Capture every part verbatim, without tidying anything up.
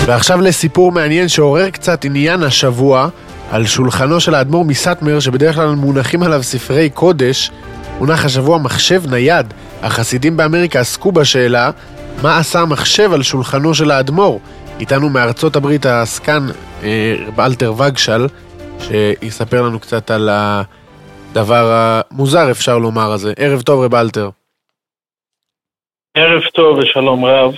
ועכשיו לסיפור מעניין שעורר קצת עניין השבוע. על שולחנו של האדמו"ר מסאטמר, שבדרך כלל מונחים עליו ספרי קודש, מונח השבוע מחשב נייד. החסידים באמריקה עסקו בשאלה מה עשה המחשב על שולחנו של האדמו"ר. איתנו מארצות הברית העסקן רב אלתר וגשל, שיספר לנו קצת על הדבר המוזר, אפשר לומר הזה. ערב טוב רב אלתר. ערב טוב ושלום רב.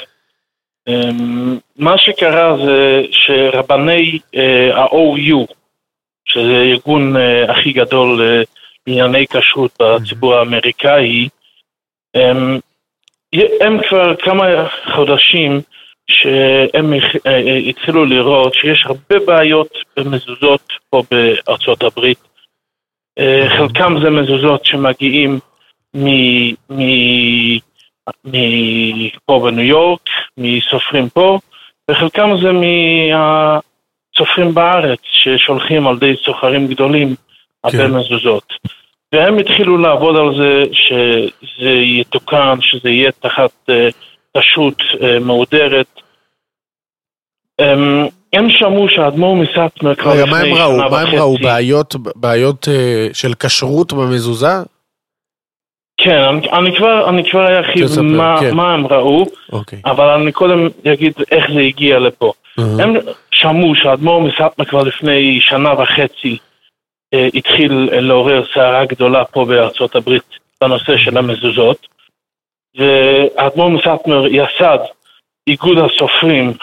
מה שקרה זה שרבני ה-או יו, שזה ארגון הכי גדול לענייני כשרות בציבור האמריקאי, הם, הם כבר כמה חודשים שהם התחילו לראות שיש הרבה בעיות במזוזות פה בארצות הברית. חלקם זה מזוזות שמגיעים מפה בניו יורק, מסופרים פה, וחלקם זה מהסופרים בארץ ששולחים על די סוחרים גדולים הרבה מזוזות. והם התחילו לעבוד על זה שזה יתוקן, שזה יהיה תחת פשוט מהודרת. הם שמעו שהאדמו"ר מסאטמר כבר לפני שנה וחצי. מה הם ראו? בעיות, בעיות של כשרות במזוזה? כן, אני, אני כבר, אני כבר ארחיב מה, כן. מה הם ראו, okay. אבל אני קודם אגיד איך זה הגיע לפה. Uh-huh. הם שמעו שהאדמו"ר מסאטמר כבר לפני שנה וחצי אה, התחיל לעורר סערה גדולה פה בארצות הברית בנושא של המזוזות, והאדמו"ר מסאטמר יסד איגוד הסופרים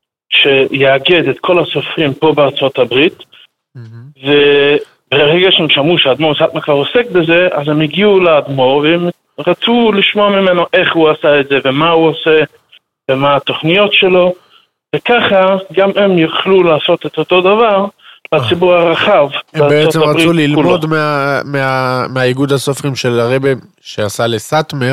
שיאגד את כל הסופרים פה בארצות הברית, uh-huh. ו... ברגע שהם שמעו שהאדמו"ר מסאטמר כבר עוסק בזה, אז הם הגיעו לאדמו"ר והם רצו לשמוע ממנו איך הוא עשה את זה ומה הוא עושה ומה התוכניות שלו, וככה גם הם יוכלו לעשות את אותו דבר לציבור הרחב. הם בעצם רצו ללמוד מה, מה, מהאיגוד הסופרים של הרבי שעשה לסאטמר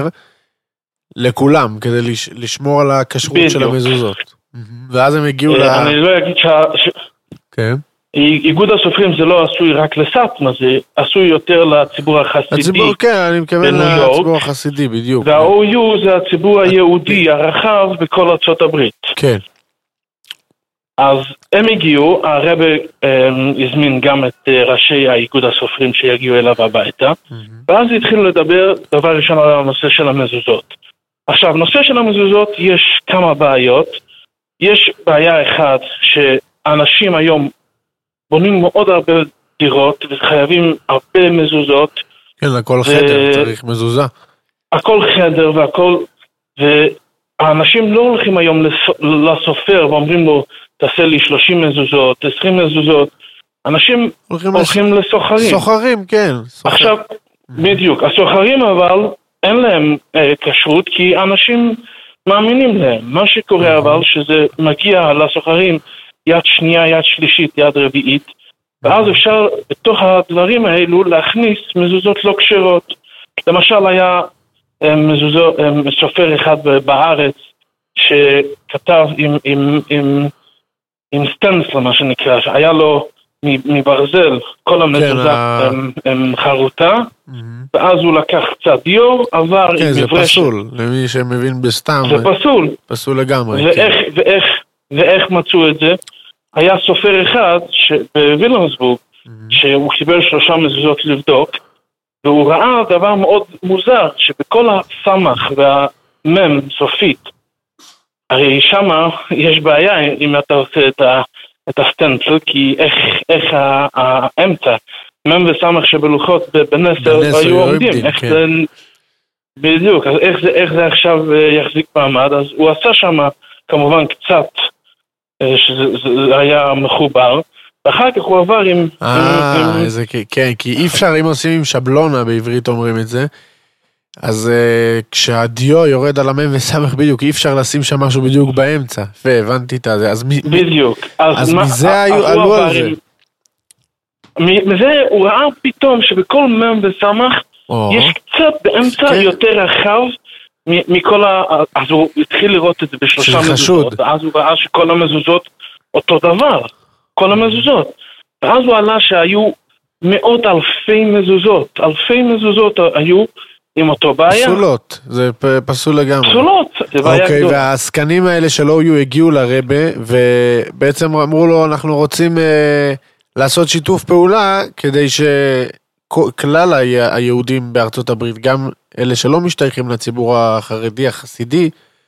לכולם, כדי לש, לשמור על הכשרות של המזוזות. ואז הם הגיעו ל... אני לא אגיד ש... כן. איגוד הסופרים זה לא עשוי רק לסאטמר, זה עשוי יותר לציבור החסידי. הציבור, כן, אני מתכוון לציבור החסידי, בדיוק. וה-או יו זה הציבור היהודי הרחב בכל ארצות הברית. כן. אז הם הגיעו, הרבי הזמין גם את ראשי האיגוד הסופרים שיגיעו אליו הביתה, ואז התחילו לדבר דבר ראשון על הנושא של המזוזות. עכשיו, נושא של המזוזות יש כמה בעיות. יש בעיה אחת שאנשים היום בונים מאוד הרבה דירות וחייבים הרבה מזוזות. כן, לכל חדר צריך מזוזה. הכל חדר והכל, והאנשים לא הולכים היום לסופר ואומרים לו, תעשה לי שלושים מזוזות, עשרים מזוזות. אנשים הולכים לסוחרים. סוחרים, כן. עכשיו, בדיוק, הסוחרים אבל אין להם כשרות, כי אנשים מאמינים להם. מה שקורה אבל, שזה מגיע לסוחרים, יד שנייה, יד שלישית, יד רביעית, ואז אפשר בתוך הדברים האלו להכניס מזוזות לא כשרות. למשל היה מזוזות, סופר אחד בארץ שכתב עם, עם, עם, עם סטנסלר, מה שנקרא, שהיה לו מברזל כל המזוזה כן, חרוטה, mm-hmm. ואז הוא לקח קצת דיור, עבר כן, עם זה מברשת. פסול, למי שמבין בסתם. זה פסול. פסול לגמרי. ואיך, כן. ואיך, ואיך מצאו את זה? היה סופר אחד בווילמסבורג, mm-hmm. שהוא קיבל שלושה מזוזות לבדוק, והוא ראה דבר מאוד מוזר, שבכל הסמך והמם סופית, הרי שמה יש בעיה אם אתה עושה את, ה, את הסטנצל, כי איך, איך האמצע, מם וסמך שבלוחות בנסר היו עומדים, איך כן. זה, בדיוק, אז איך זה, איך זה עכשיו יחזיק מעמד, אז הוא עשה שמה כמובן קצת, שזה היה מחובר, ואחר כך הוא עבר עם... אה, איזה, כן, כי אי אפשר, אם עושים עם שבלונה, בעברית אומרים את זה, אז כשהדיו יורד על המם וסמך בדיוק, אי אפשר לשים שם משהו בדיוק באמצע, והבנתי את זה, אז בדיוק. אז מזה עלו על זה. מזה הוא ראה פתאום שבכל מם וסמך, יש קצת באמצע יותר רחב, מכל ה... אז הוא התחיל לראות את זה בשלושה מזוזות, ואז הוא ראה שכל המזוזות אותו דבר, כל המזוזות. ואז הוא עלה שהיו מאות אלפי מזוזות, אלפי מזוזות היו עם אותו בעיה. פסולות, זה פסול לגמרי. פסולות, זה בעיה אוקיי, גדולה. והעסקנים האלה שלא היו, הגיעו לרבה, ובעצם אמרו לו, אנחנו רוצים אה, לעשות שיתוף פעולה, כדי שכלל היהודים בארצות הברית, גם אלה שלא משתייכים לציבור החרדי, החסידי,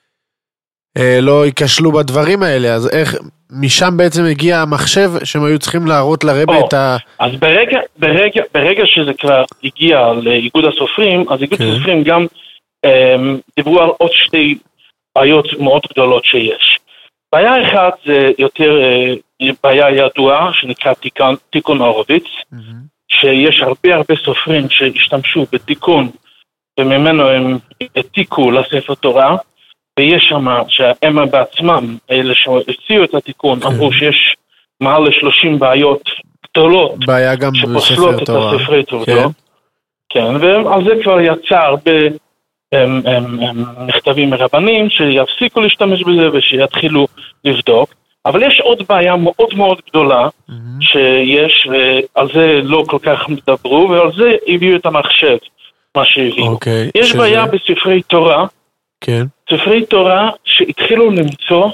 אה, לא ייכשלו בדברים האלה. אז איך, משם בעצם הגיע המחשב, שהם היו צריכים להראות לרבה או, את ה... אז ברגע, ברגע, ברגע שזה כבר הגיע לאיגוד הסופרים, אז איגוד כן. הסופרים גם אה, דיברו על עוד שתי בעיות מאוד גדולות שיש. בעיה אחת זה יותר אה, בעיה ידועה, שנקרא תיקון, תיקון הורוביץ, mm-hmm. שיש הרבה הרבה סופרים שהשתמשו בתיקון, וממנו הם העתיקו לספר תורה, ויש שם שהם בעצמם, אלה שהציעו את התיקון, כן. אמרו שיש מעל ל-שלושים בעיות גדולות, שפוסלות את הספרי תורה. כן. כן, ועל זה כבר יצא הרבה הם, הם, הם מכתבים מרבנים, שיפסיקו להשתמש בזה ושיתחילו לבדוק. אבל יש עוד בעיה מאוד מאוד גדולה, mm-hmm. שיש, ועל זה לא כל כך מדברו, ועל זה הביאו את המחשב, מה שהביאו. Okay, יש שזה... בעיה בספרי תורה, כן. ספרי תורה שהתחילו למצוא,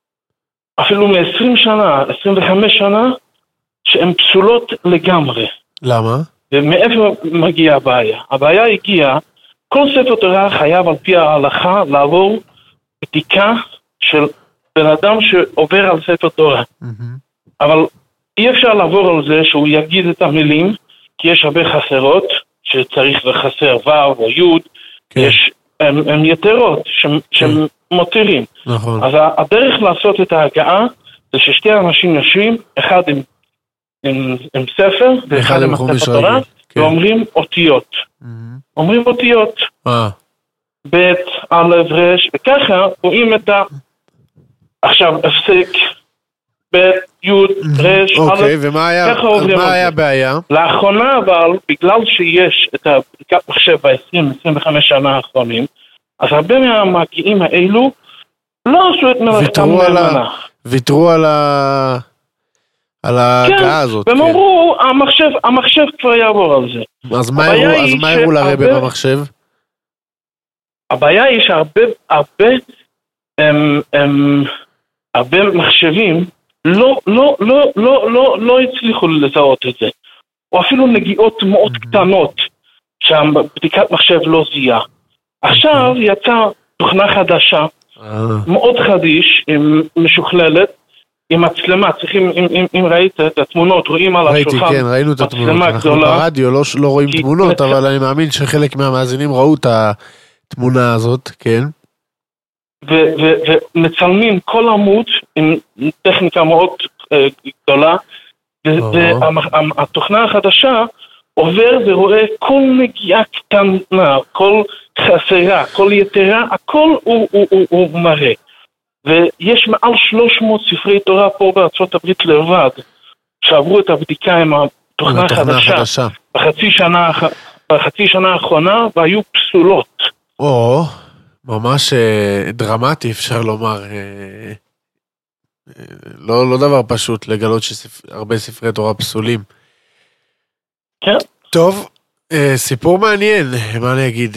אפילו מ-עשרים שנה, עשרים וחמש שנה, שהן פסולות לגמרי. למה? ומאיפה מגיעה הבעיה? הבעיה הגיעה, כל ספר תורה חייב על פי ההלכה לעבור בדיקה של בן אדם שעובר על ספר תורה. Mm-hmm. אבל אי אפשר לעבור על זה שהוא יגיד את המילים, כי יש הרבה חסרות, שצריך לחסר ו' או י', כן. יש הם, הם יתרות שהם מותירים. נכון. אז הדרך לעשות את ההגעה זה ששתי אנשים יושבים, אחד עם, עם, עם ספר, ואחד עם הספר תורה, כן. ואומרים אותיות. Mm-hmm. אומרים אותיות. אה. ב', א', ר', וככה רואים את ה... עכשיו, הפסק, ב', י', ר', א', אוקיי, ומה היה, מה היה הבעיה? לאחרונה, אבל, בגלל שיש את הבדיקת מחשב ב-עשרים עשרים וחמש שנה האחרונים, אז הרבה מהמגיעים האלו לא עשו את מלאכתם נאמנה. ויתרו על ה... על ההגעה הזאת. והם אמרו, המחשב, המחשב כבר יעבור על זה. אז מה הראו לרבה במחשב? הבעיה היא שהרבה, הרבה, הם, הם, הרבה מחשבים לא, לא, לא, לא, לא, לא הצליחו לזהות את זה. או אפילו נגיעות מאוד קטנות, שהבדיקת מחשב לא זיהה. עכשיו יצאה תוכנה חדשה, מאוד חדיש, משוכללת, עם מצלמה, צריכים, אם, אם, אם ראית את התמונות, רואים על ראיתי, השולחן, כן, ראינו את התמונות, אנחנו גדולה, ברדיו לא, לא רואים תמונות, אבל אני מאמין שחלק מהמאזינים ראו את התמונה הזאת, כן. ו- ו- ומצלמים כל עמוד עם טכניקה מאוד uh, גדולה, והתוכנה החדשה עובר ורואה כל נגיעה קטנה, כל חסרה, כל יתרה, הכל הוא, הוא, הוא, הוא מראה. ויש מעל שלוש מאות ספרי תורה פה בארצות הברית לבד, שעברו את הבדיקה עם התוכנה החדשה, בחצי שנה, בחצי שנה האחרונה, והיו פסולות. או, ממש דרמטי אפשר לומר, לא, לא דבר פשוט לגלות שהרבה ספרי תורה פסולים. כן. טוב, סיפור מעניין, מה אני אגיד...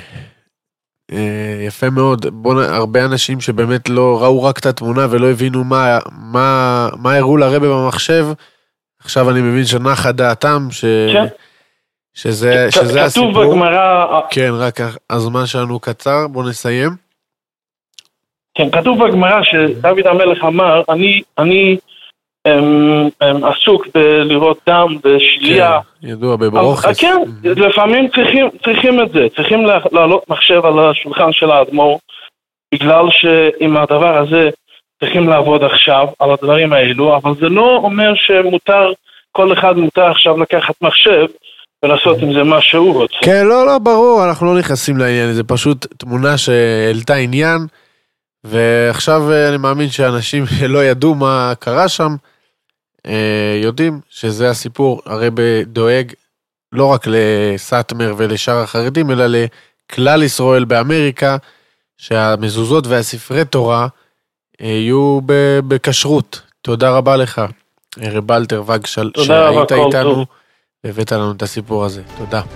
יפה מאוד, בוא, הרבה אנשים שבאמת לא ראו רק את התמונה ולא הבינו מה, מה, מה הראו לרבה במחשב, עכשיו אני מבין שנחה דעתם ש... כן. שזה, כ- שזה הסיפור. כתוב בגמרא... כן, רק הזמן שלנו קצר, בוא נסיים. כן, כתוב בגמרא שדוד המלך אמר, אני, אני הם, הם עסוק בלראות דם ושלייה. כן, ידוע, בברוכס. כן, mm-hmm. לפעמים צריכים, צריכים את זה, צריכים לעלות מחשב על השולחן של האדמו"ר, בגלל שעם הדבר הזה צריכים לעבוד עכשיו על הדברים האלו, אבל זה לא אומר שמותר, כל אחד מותר עכשיו לקחת מחשב, ולעשות עם זה מה שהוא רוצה. כן, לא, לא, ברור, אנחנו לא נכנסים לעניין, זה פשוט תמונה שהעלתה עניין, ועכשיו אני מאמין שאנשים לא ידעו מה קרה שם, יודעים שזה הסיפור, הרבי דואג לא רק לסאטמר ולשאר החרדים, אלא לכלל ישראל באמריקה, שהמזוזות והספרי תורה יהיו בכשרות. תודה רבה לך, רב אלתר וגשל, שהיית איתנו, והבאת לנו את הסיפור הזה. תודה.